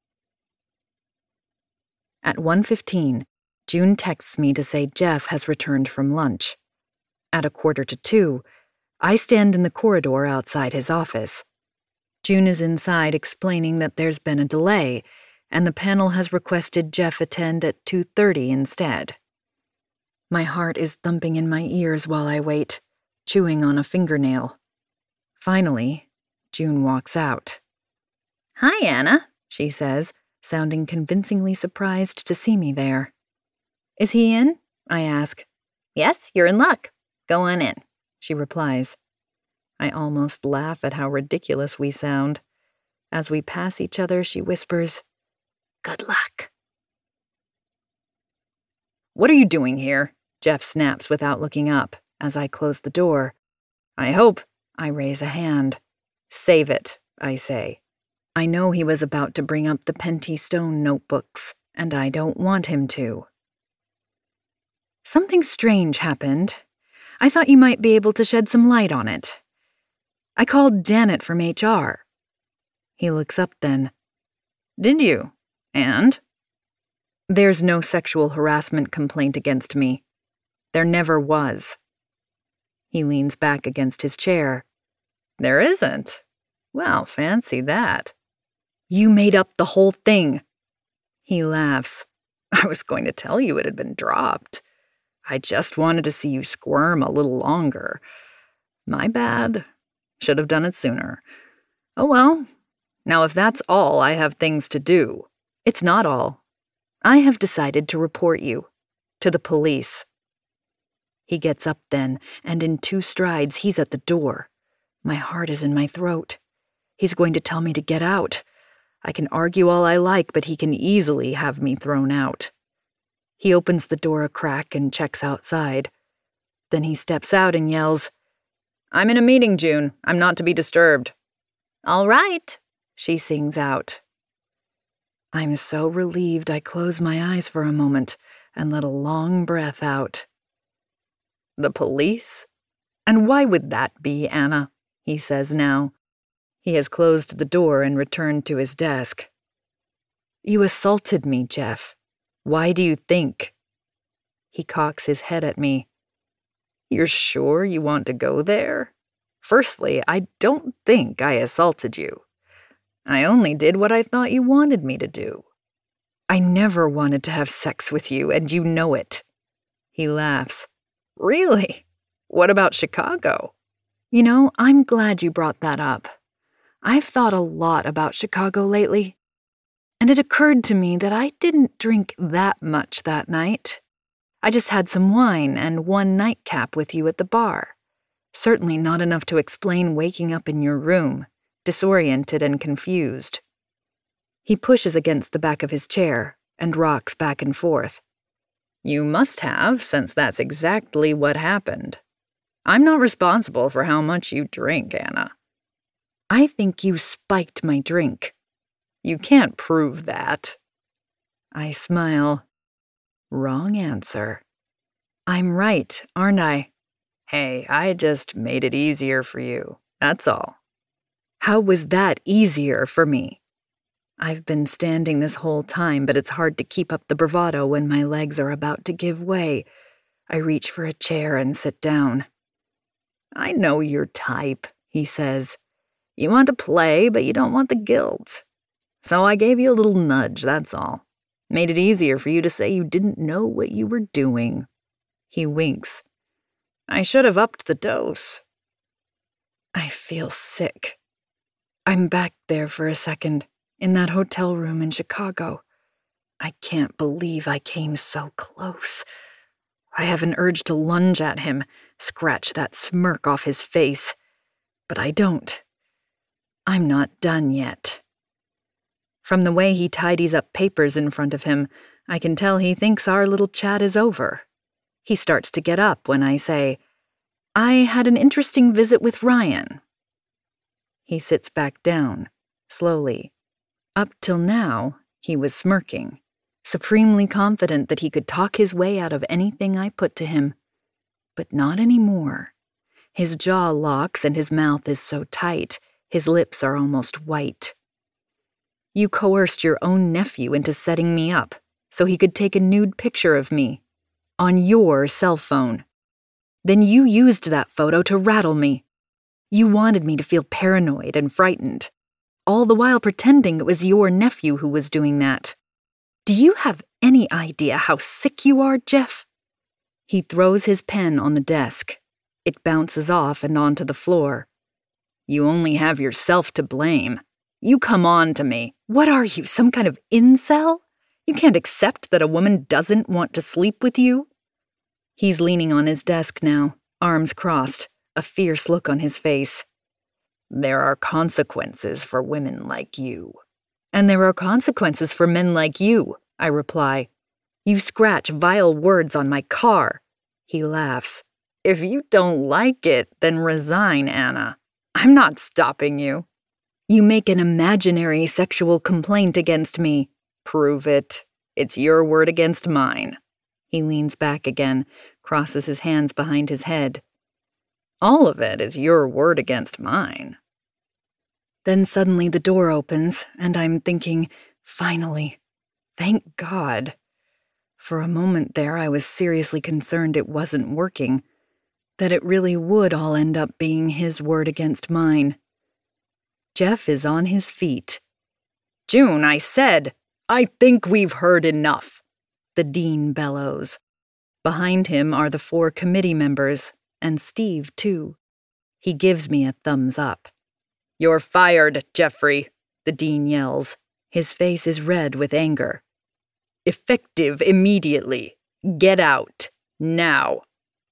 At 1:15, June texts me to say Jeff has returned from lunch. At 1:45, I stand in the corridor outside his office. June is inside explaining that there's been a delay, and the panel has requested Jeff attend at 2:30 instead. My heart is thumping in my ears while I wait, chewing on a fingernail. Finally, June walks out. Hi, Anna, she says, sounding convincingly surprised to see me there. Is he in? I ask. Yes, you're in luck. Go on in, she replies. I almost laugh at how ridiculous we sound. As we pass each other, she whispers, Good luck. What are you doing here? Jeff snaps without looking up as I close the door. I hope. I raise a hand. Save it, I say. I know he was about to bring up the Penty Stone notebooks, and I don't want him to. Something strange happened. I thought you might be able to shed some light on it. I called Janet from HR. He looks up then. Did you? And? There's no sexual harassment complaint against me. There never was. He leans back against his chair. There isn't? Well, fancy that. You made up the whole thing. He laughs. I was going to tell you it had been dropped. I just wanted to see you squirm a little longer. My bad. Should have done it sooner. Oh well. Now if that's all, I have things to do. It's not all. I have decided to report you. To the police. He gets up then, and in 2 strides he's at the door. My heart is in my throat. He's going to tell me to get out. I can argue all I like, but he can easily have me thrown out. He opens the door a crack and checks outside. Then he steps out and yells, I'm in a meeting, June. I'm not to be disturbed. All right, she sings out. I'm so relieved I close my eyes for a moment and let a long breath out. The police? And why would that be, Anna? He says now. He has closed the door and returned to his desk. You assaulted me, Jeff. Why do you think? He cocks his head at me. You're sure you want to go there? Firstly, I don't think I assaulted you. I only did what I thought you wanted me to do. I never wanted to have sex with you, and you know it. He laughs. Really? What about Chicago? You know, I'm glad you brought that up. I've thought a lot about Chicago lately, and it occurred to me that I didn't drink that much that night. I just had some wine and 1 nightcap with you at the bar. Certainly not enough to explain waking up in your room, disoriented and confused. He pushes against the back of his chair and rocks back and forth. You must have, since that's exactly what happened. I'm not responsible for how much you drink, Anna. I think you spiked my drink. You can't prove that. I smile. Wrong answer. I'm right, aren't I? Hey, I just made it easier for you, that's all. How was that easier for me? I've been standing this whole time, but it's hard to keep up the bravado when my legs are about to give way. I reach for a chair and sit down. I know your type, he says. You want to play, but you don't want the guilt. So I gave you a little nudge, that's all. Made it easier for you to say you didn't know what you were doing. He winks. I should have upped the dose. I feel sick. I'm back there for a second, in that hotel room in Chicago. I can't believe I came so close. I have an urge to lunge at him, scratch that smirk off his face. But I don't. I'm not done yet. From the way he tidies up papers in front of him, I can tell he thinks our little chat is over. He starts to get up when I say, I had an interesting visit with Ryan. He sits back down, slowly. Up till now, he was smirking, supremely confident that he could talk his way out of anything I put to him. But not anymore. His jaw locks and his mouth is so tight, his lips are almost white. You coerced your own nephew into setting me up so he could take a nude picture of me on your cell phone. Then you used that photo to rattle me. You wanted me to feel paranoid and frightened, all the while pretending it was your nephew who was doing that. Do you have any idea how sick you are, Jeff? He throws his pen on the desk. It bounces off and onto the floor. You only have yourself to blame. You come on to me. What are you, some kind of incel? You can't accept that a woman doesn't want to sleep with you? He's leaning on his desk now, arms crossed, a fierce look on his face. There are consequences for women like you. And there are consequences for men like you, I reply. You scratch vile words on my car. He laughs. If you don't like it, then resign, Anna. I'm not stopping you. You make an imaginary sexual complaint against me. Prove it. It's your word against mine. He leans back again, crosses his hands behind his head. All of it is your word against mine. Then suddenly the door opens, and I'm thinking, finally, thank God. For a moment there, I was seriously concerned it wasn't working, that it really would all end up being his word against mine. Jeff is on his feet. June, I said, I think we've heard enough, the dean bellows. Behind him are the 4 committee members, and Steve, too. He gives me a thumbs up. You're fired, Jeffrey, the dean yells. His face is red with anger. Effective immediately. Get out. Now.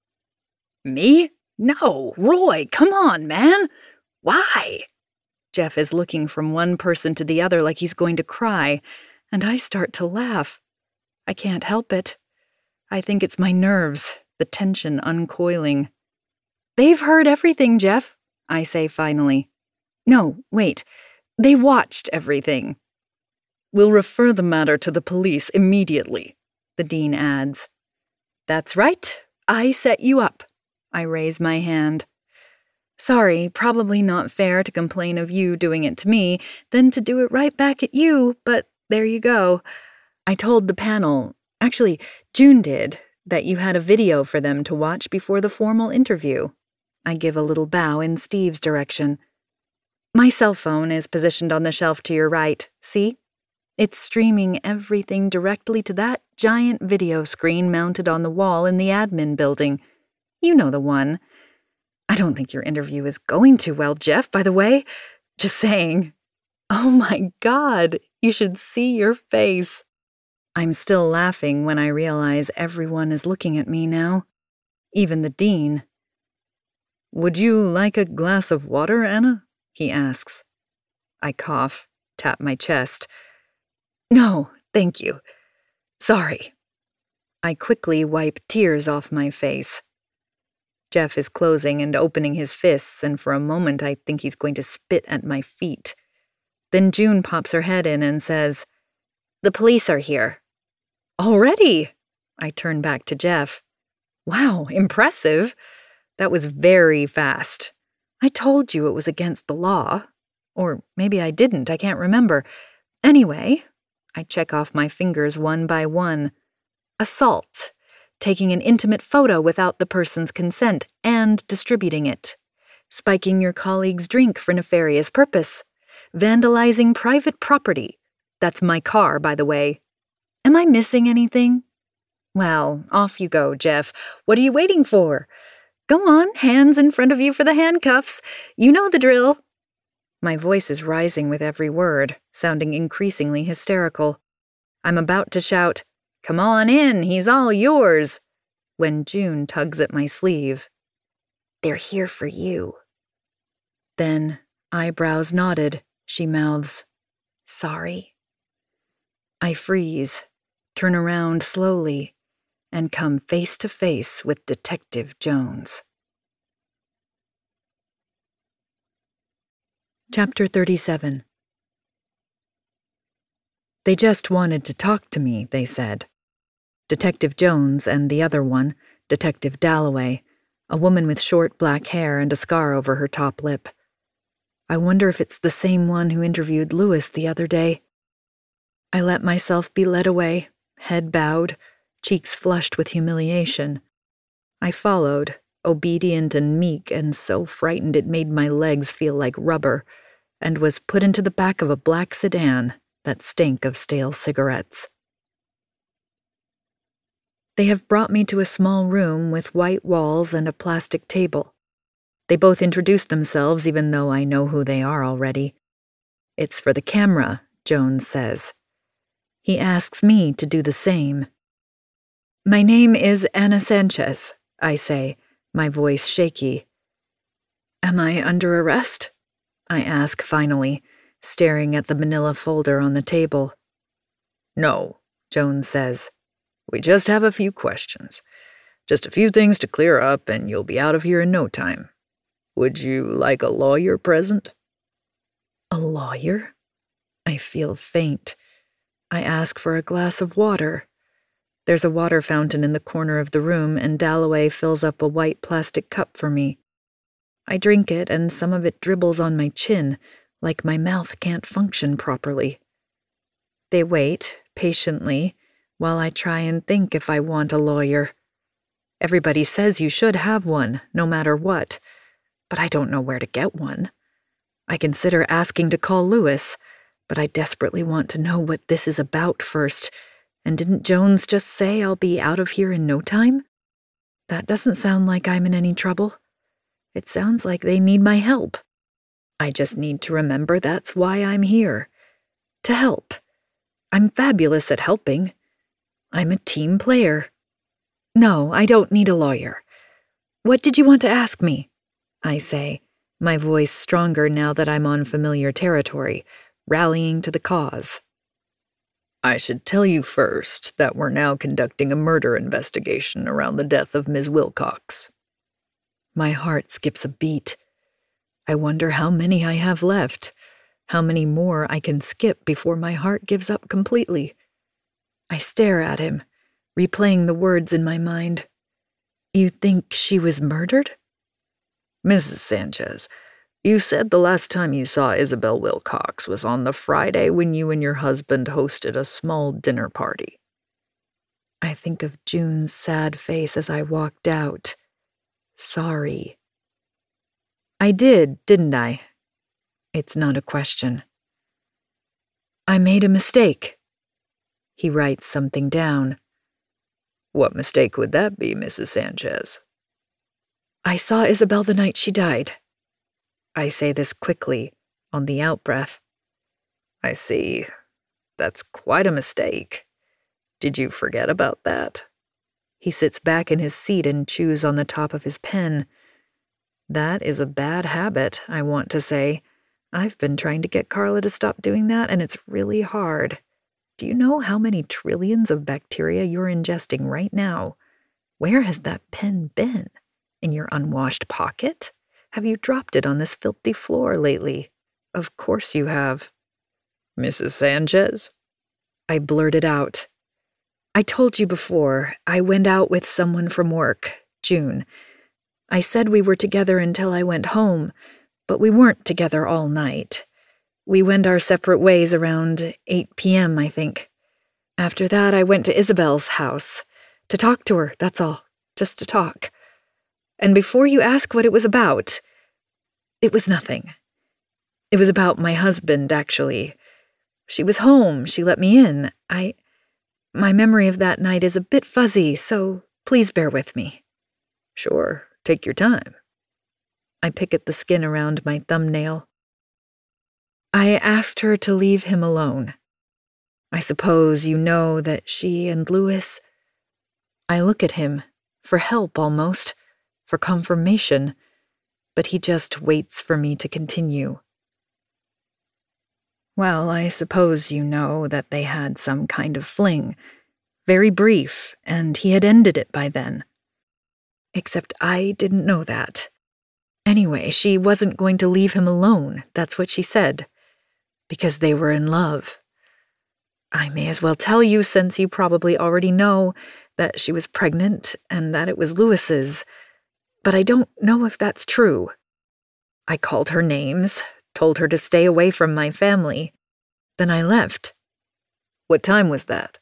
Me? No, Roy, come on, man. Why? Jeff is looking from one person to the other like he's going to cry, and I start to laugh. I can't help it. I think it's my nerves, the tension uncoiling. They've heard everything, Jeff, I say finally. No, wait. They watched everything. We'll refer the matter to the police immediately, the dean adds. That's right. I set you up. I raise my hand. Sorry, probably not fair to complain of you doing it to me, then to do it right back at you, but there you go. I told the panel, actually, June did, that you had a video for them to watch before the formal interview. I give a little bow in Steve's direction. My cell phone is positioned on the shelf to your right, see? It's streaming everything directly to that giant video screen mounted on the wall in the admin building. You know the one. I don't think your interview is going too well, Jeff, by the way. Just saying. Oh my God, you should see your face. I'm still laughing when I realize everyone is looking at me now. Even the dean. Would you like a glass of water, Anna? He asks. I cough, tap my chest. No, thank you. Sorry. I quickly wipe tears off my face. Jeff is closing and opening his fists, and for a moment I think he's going to spit at my feet. Then June pops her head in and says, "The police are here." "Already?" I turn back to Jeff. "Wow, impressive. That was very fast. I told you it was against the law. Or maybe I didn't, I can't remember. Anyway," I check off my fingers one by one. "Assault. Taking an intimate photo without the person's consent and distributing it. Spiking your colleague's drink for nefarious purpose. Vandalizing private property. That's my car, by the way. Am I missing anything? Well, off you go, Jeff. What are you waiting for? Go on, hands in front of you for the handcuffs. You know the drill." My voice is rising with every word, sounding increasingly hysterical. I'm about to shout, "Come on in, he's all yours," when June tugs at my sleeve. "They're here for you." Then, eyebrows knotted, she mouths, "Sorry." I freeze, turn around slowly, and come face to face with Detective Jones. Chapter 37. They just wanted to talk to me, they said. Detective Jones and the other one, Detective Dalloway, a woman with short black hair and a scar over her top lip. I wonder if it's the same one who interviewed Lewis the other day. I let myself be led away, head bowed, cheeks flushed with humiliation. I followed, obedient and meek and so frightened it made my legs feel like rubber, and was put into the back of a black sedan that stank of stale cigarettes. They have brought me to a small room with white walls and a plastic table. They both introduce themselves even though I know who they are already. "It's for the camera," Jones says. He asks me to do the same. "My name is Anna Sanchez," I say, my voice shaky. "Am I under arrest?" I ask finally, staring at the manila folder on the table. "No," Jones says. "We just have a few questions. Just a few things to clear up and you'll be out of here in no time. Would you like a lawyer present?" A lawyer? I feel faint. I ask for a glass of water. There's a water fountain in the corner of the room, and Dalloway fills up a white plastic cup for me. I drink it, and some of it dribbles on my chin, like my mouth can't function properly. They wait, patiently, while I try and think if I want a lawyer. Everybody says you should have one, no matter what, but I don't know where to get one. I consider asking to call Lewis, but I desperately want to know what this is about first. And didn't Jones just say I'll be out of here in no time? That doesn't sound like I'm in any trouble. It sounds like they need my help. I just need to remember that's why I'm here. To help. I'm fabulous at helping. I'm a team player. No, I don't need a lawyer. What did you want to ask me? I say, my voice stronger now that I'm on familiar territory, rallying to the cause. "I should tell you first that we're now conducting a murder investigation around the death of Ms. Wilcox." My heart skips a beat. I wonder how many I have left, how many more I can skip before my heart gives up completely. I stare at him, replaying the words in my mind. "You think she was murdered?" "Mrs. Sanchez, you said the last time you saw Isabel Wilcox was on the Friday when you and your husband hosted a small dinner party." I think of June's sad face as I walked out. Sorry. I did, didn't I? It's not a question. I made a mistake. He writes something down. "What mistake would that be, Mrs. Sanchez?" "I saw Isabel the night she died." I say this quickly, on the outbreath. "I see. That's quite a mistake. Did you forget about that?" He sits back in his seat and chews on the top of his pen. That is a bad habit, I want to say. I've been trying to get Carla to stop doing that, and it's really hard. Do you know how many trillions of bacteria you're ingesting right now? Where has that pen been? In your unwashed pocket? Have you dropped it on this filthy floor lately? Of course you have. Mrs. Sanchez? I blurted out. I told you before, I went out with someone from work, June. I said we were together until I went home, but we weren't together all night. We went our separate ways around 8 p.m., I think. After that, I went to Isabel's house. To talk to her, that's all. Just to talk. And before you ask what it was about, it was nothing. It was about my husband, actually. She was home. She let me in. My memory of that night is a bit fuzzy, so please bear with me. Sure, take your time. I pick at the skin around my thumbnail. I asked her to leave him alone. I suppose you know that she and Louis... I look at him, for help almost, for confirmation, but he just waits for me to continue. Well, I suppose you know that they had some kind of fling, very brief, and he had ended it by then. Except I didn't know that. Anyway, she wasn't going to leave him alone, that's what she said, because they were in love. I may as well tell you, since you probably already know, that she was pregnant and that it was Louis's, but I don't know if that's true. I called her names, told her to stay away from my family. Then I left. What time was that?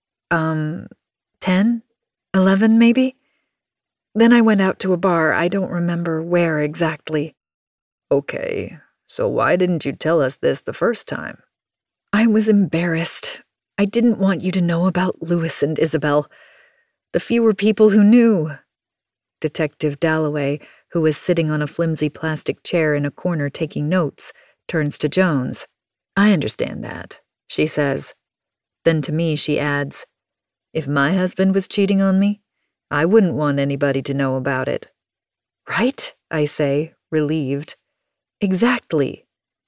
10? 11, maybe? Then I went out to a bar. I don't remember where exactly. Okay, so why didn't you tell us this the first time? I was embarrassed. I didn't want you to know about Louis and Isabel. The fewer people who knew. Detective Dalloway, who was sitting on a flimsy plastic chair in a corner taking notes, turns to Jones. I understand that, she says. Then to me she adds, if my husband was cheating on me, I wouldn't want anybody to know about it. Right? I say, relieved. Exactly.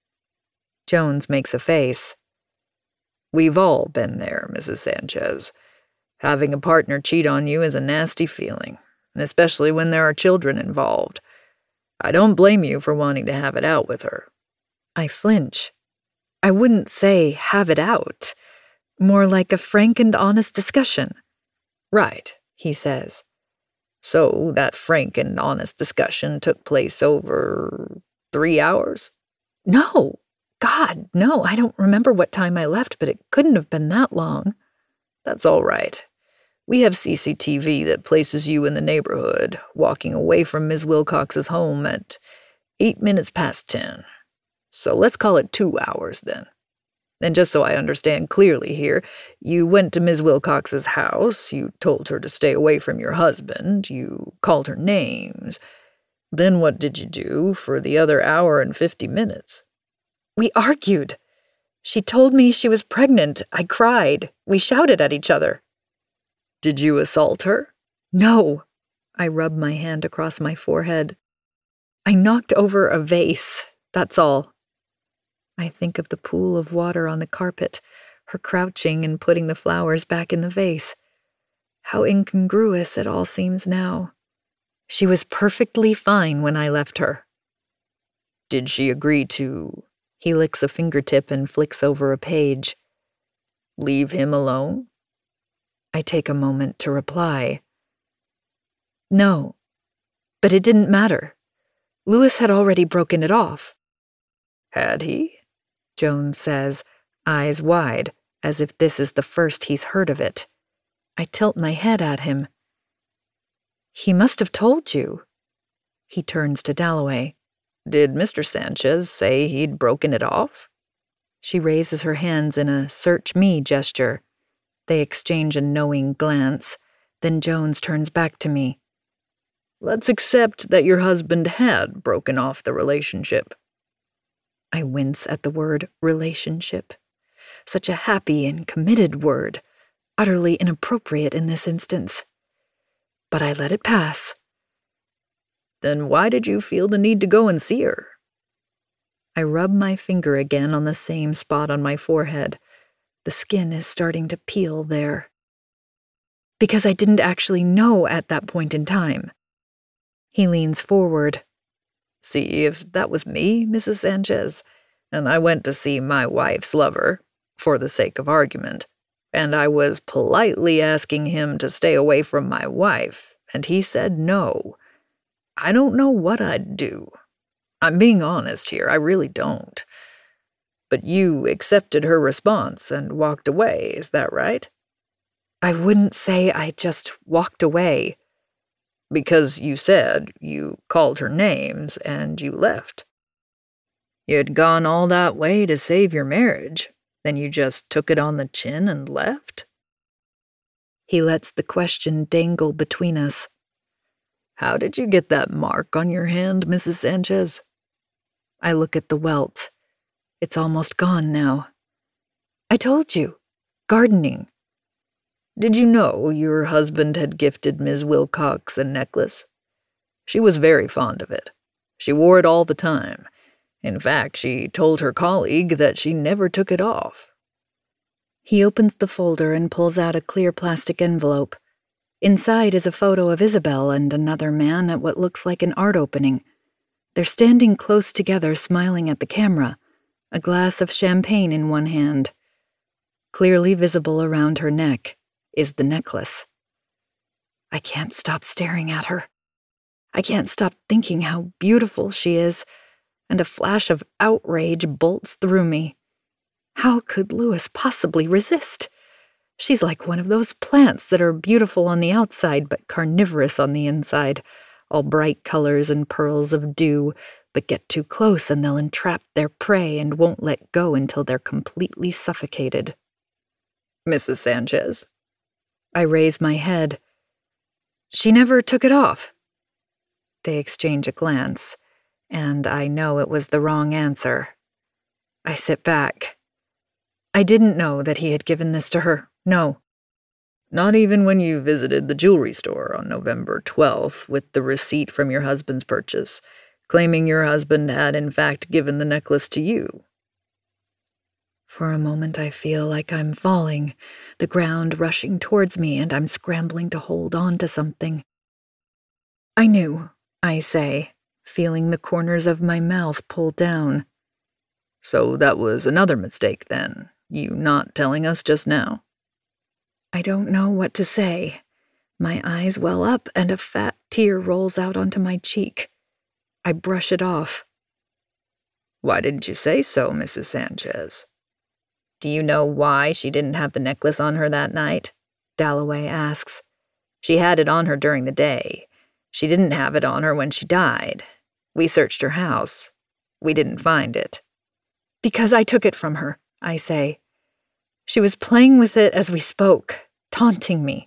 Jones makes a face. We've all been there, Mrs. Sanchez. Having a partner cheat on you is a nasty feeling, especially when there are children involved. I don't blame you for wanting to have it out with her. I flinch. I wouldn't say have it out. More like a frank and honest discussion. Right, he says. So that frank and honest discussion took place over 3 hours? No. God, no. I don't remember what time I left, but it couldn't have been that long. That's all right. We have CCTV that places you in the neighborhood, walking away from Ms. Wilcox's home at 8 minutes past 10. So let's call it 2 hours then. And just so I understand clearly here, you went to Ms. Wilcox's house, you told her to stay away from your husband, you called her names. Then what did you do for the other hour and 50 minutes? We argued. She told me she was pregnant. I cried. We shouted at each other. Did you assault her? No. I rubbed my hand across my forehead. I knocked over a vase, that's all. I think of the pool of water on the carpet, her crouching and putting the flowers back in the vase. How incongruous it all seems now. She was perfectly fine when I left her. Did she agree to... He licks a fingertip and flicks over a page. Leave him alone? I take a moment to reply. No, but it didn't matter. Louis had already broken it off. Had he? Jones says, eyes wide, as if this is the first he's heard of it. I tilt my head at him. He must have told you. He turns to Dalloway. Did Mr. Sanchez say he'd broken it off? She raises her hands in a search me gesture. They exchange a knowing glance. Then Jones turns back to me. Let's accept that your husband had broken off the relationship. I wince at the word relationship. Such a happy and committed word, utterly inappropriate in this instance. But I let it pass. Then why did you feel the need to go and see her? I rub my finger again on the same spot on my forehead. The skin is starting to peel there. Because I didn't actually know at that point in time. He leans forward. See, if that was me, Mrs. Sanchez, and I went to see my wife's lover, for the sake of argument, and I was politely asking him to stay away from my wife, and he said no, I don't know what I'd do. I'm being honest here, I really don't. But you accepted her response and walked away, is that right? I wouldn't say I just walked away. Because you said you called her names and you left. You'd gone all that way to save your marriage, then you just took it on the chin and left? He lets the question dangle between us. How did you get that mark on your hand, Mrs. Sanchez? I look at the welt. It's almost gone now. I told you. Gardening. Did you know your husband had gifted Ms. Wilcox a necklace? She was very fond of it. She wore it all the time. In fact, she told her colleague that she never took it off. He opens the folder and pulls out a clear plastic envelope. Inside is a photo of Isabel and another man at what looks like an art opening. They're standing close together, smiling at the camera, a glass of champagne in one hand. Clearly visible around her neck is the necklace. I can't stop staring at her. I can't stop thinking how beautiful she is, and a flash of outrage bolts through me. How could Louis possibly resist? She's like one of those plants that are beautiful on the outside but carnivorous on the inside, all bright colors and pearls of dew, but get too close and they'll entrap their prey and won't let go until they're completely suffocated. Mrs. Sanchez? I raise my head. She never took it off. They exchange a glance, and I know it was the wrong answer. I sit back. I didn't know that he had given this to her, no. Not even when you visited the jewelry store on November 12th with the receipt from your husband's purchase, claiming your husband had in fact given the necklace to you. For a moment I feel like I'm falling, the ground rushing towards me, and I'm scrambling to hold on to something. I knew, I say, feeling the corners of my mouth pull down. So that was another mistake then, you not telling us just now? I don't know what to say. My eyes well up and a fat tear rolls out onto my cheek. I brush it off. Why didn't you say so, Mrs. Sanchez? Do you know why she didn't have the necklace on her that night? Dalloway asks. She had it on her during the day. She didn't have it on her when she died. We searched her house. We didn't find it. Because I took it from her, I say. She was playing with it as we spoke, taunting me.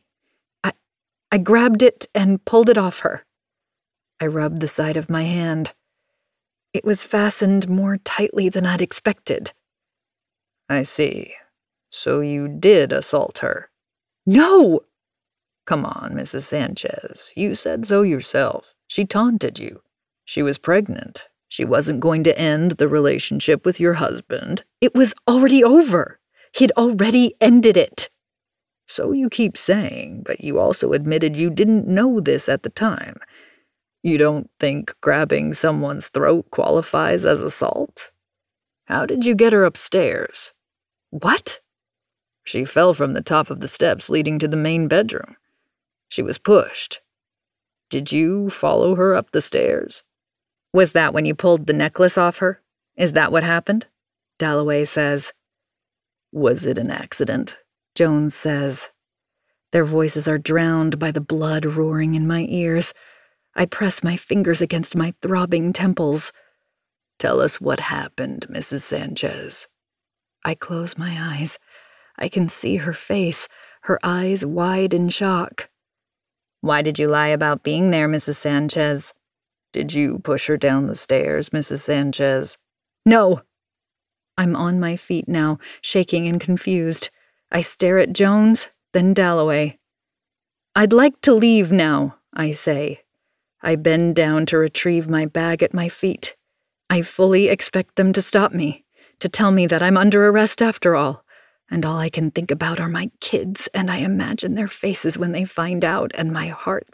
I grabbed it and pulled it off her. I rubbed the side of my hand. It was fastened more tightly than I'd expected. I see. So you did assault her? No! Come on, Mrs. Sanchez. You said so yourself. She taunted you. She was pregnant. She wasn't going to end the relationship with your husband. It was already over. He'd already ended it. So you keep saying, but you also admitted you didn't know this at the time. You don't think grabbing someone's throat qualifies as assault? How did you get her upstairs? What? She fell from the top of the steps leading to the main bedroom. She was pushed. Did you follow her up the stairs? Was that when you pulled the necklace off her? Is that what happened? Dalloway says. Was it an accident? Jones says. Their voices are drowned by the blood roaring in my ears. I press my fingers against my throbbing temples. Tell us what happened, Mrs. Sanchez. I close my eyes. I can see her face, her eyes wide in shock. Why did you lie about being there, Mrs. Sanchez? Did you push her down the stairs, Mrs. Sanchez? No. I'm on my feet now, shaking and confused. I stare at Jones, then Dalloway. I'd like to leave now, I say. I bend down to retrieve my bag at my feet. I fully expect them to stop me, to tell me that I'm under arrest after all. and all I can think about are my kids, and I imagine their faces when they find out, and my heart